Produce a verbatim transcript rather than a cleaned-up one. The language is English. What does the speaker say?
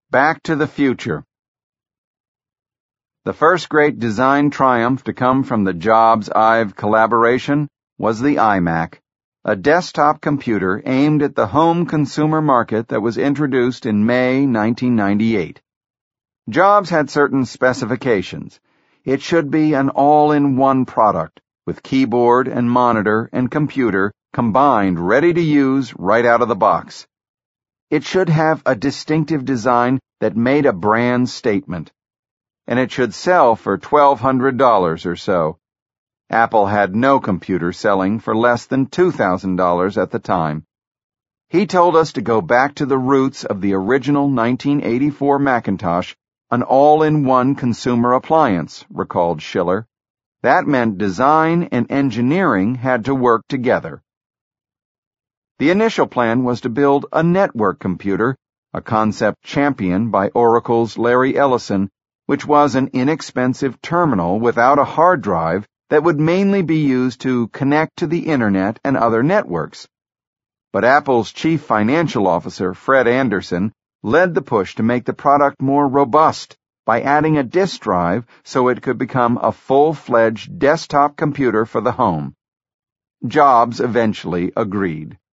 Back to the Future. The first great design triumph to come from the Jobs-Ive collaboration was the iMac, a desktop computer aimed at the home consumer market that was introduced in May nineteen ninety-eight. Jobs had certain specifications. It should be an all-in-one product, with keyboard and monitor and computer combined ready to use right out of the box. It should have a distinctive design that made a brand statement. And it should sell for twelve hundred dollars or so. Apple had no computer selling for less than two thousand dollars at the time. He told us to go back to the roots of the original nineteen eighty-four Macintosh, an all-in-one consumer appliance, recalled Schiller. That meant design and engineering had to work together. The initial plan was to build a network computer, a concept championed by Oracle's Larry Ellison, which was an inexpensive terminal without a hard drive that would mainly be used to connect to the Internet and other networks. But Apple's chief financial officer, Fred Anderson, led the push to make the product more robust by adding a disk drive so it could become a full-fledged desktop computer for the home. Jobs eventually agreed.